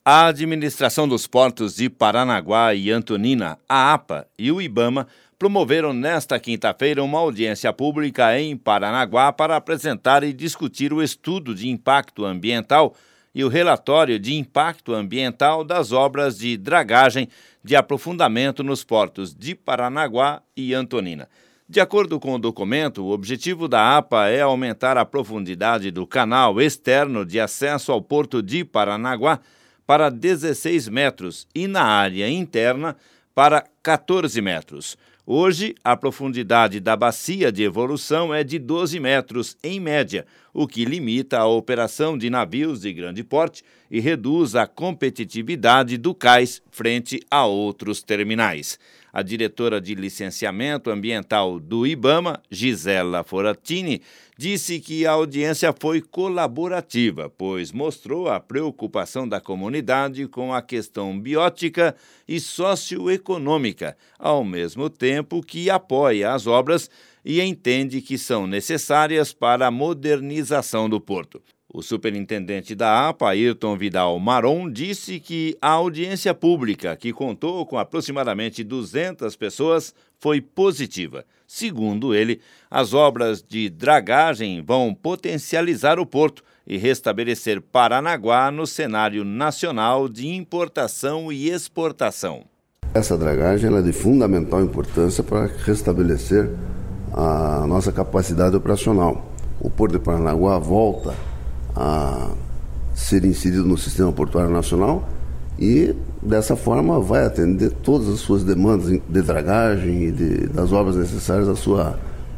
A Administração dos Portos de Paranaguá e Antonina, a APA e o IBAMA promoveram nesta quinta-feira uma audiência pública em Paranaguá para apresentar e discutir o estudo de impacto ambiental e o relatório de impacto ambiental das obras de dragagem de aprofundamento nos portos de Paranaguá e Antonina. De acordo com o documento, o objetivo da APA é aumentar a profundidade do canal externo de acesso ao porto de Paranaguá para 16 metros e na área interna para 14 metros. Hoje, a profundidade da bacia de evolução é de 12 metros, em média, o que limita a operação de navios de grande porte e reduz a competitividade do cais frente a outros terminais. A diretora de licenciamento ambiental do IBAMA, Gisela Foratini, disse que a audiência foi colaborativa, pois mostrou a preocupação da comunidade com a questão biótica e socioeconômica, ao mesmo tempo que apoia as obras e entende que são necessárias para a modernização do porto. O superintendente da APA, Ayrton Vidal Maron, disse que a audiência pública, que contou com aproximadamente 200 pessoas, foi positiva. Segundo ele, as obras de dragagem vão potencializar o porto e restabelecer Paranaguá no cenário nacional de importação e exportação. Essa dragagem ela é de fundamental importância para restabelecer a nossa capacidade operacional. O Porto de Paranaguá volta a ser inserido no sistema portuário nacional e, dessa forma, vai atender todas as suas demandas de dragagem e das obras necessárias à sua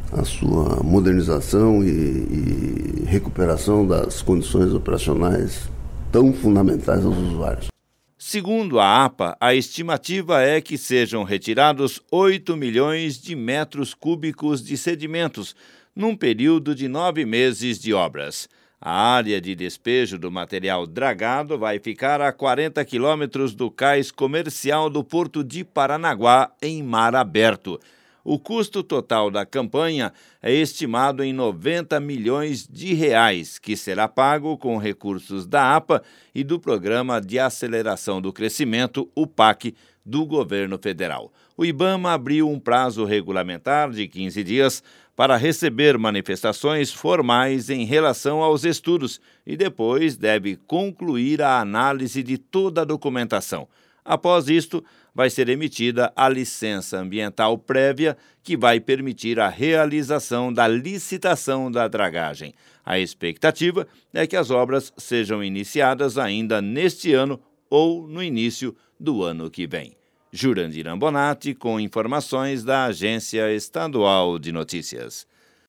modernização e recuperação das condições operacionais tão fundamentais aos usuários. Segundo a APA, a estimativa é que sejam retirados 8 milhões de metros cúbicos de sedimentos num período de 9 meses de obras. A área de despejo do material dragado vai ficar a 40 quilômetros do cais comercial do Porto de Paranaguá, em mar aberto. O custo total da campanha é estimado em 90 milhões de reais, que será pago com recursos da APA e do Programa de Aceleração do Crescimento, o PAC, do governo federal. O IBAMA abriu um prazo regulamentar de 15 dias para receber manifestações formais em relação aos estudos e depois deve concluir a análise de toda a documentação. Após isto, vai ser emitida a licença ambiental prévia que vai permitir a realização da licitação da dragagem. A expectativa é que as obras sejam iniciadas ainda neste ano ou no início do ano que vem. Jurandir Ambonati, com informações da Agência Estadual de Notícias.